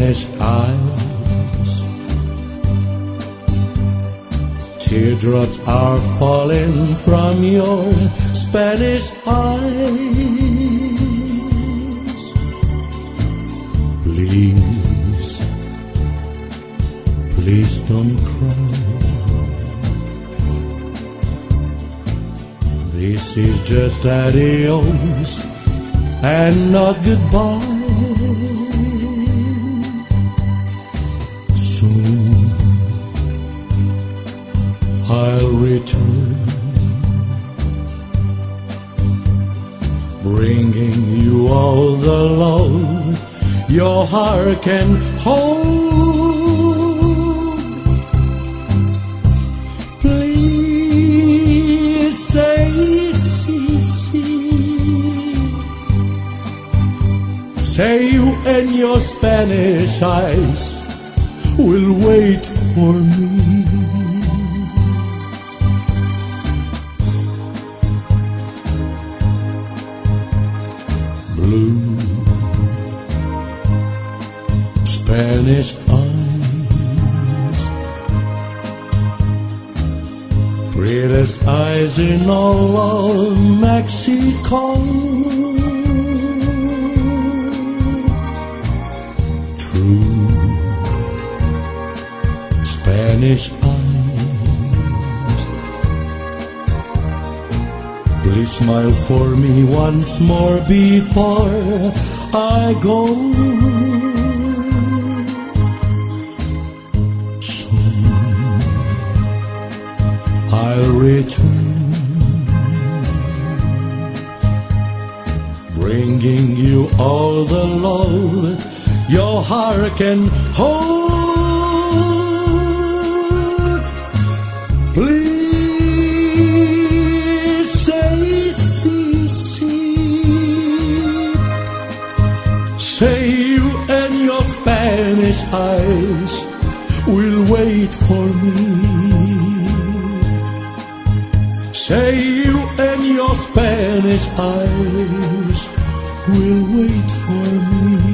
Spanish eyes. Teardrops are falling from your Spanish eyes. Please, please don't cry. This is just adios and not goodbye. Soon I'll return, bringing you all the love your heart can hold. Please say say you and your Spanish eyes will wait for me. Blue Spanish eyes, prettiest eyes in all of Mexico. True Spanish eyes, please smile for me once more before I go. Soon I'll return, bringing you all the love your heart can hold. Please say say you and your Spanish eyes will wait for me. Say you and your Spanish eyes will wait for me.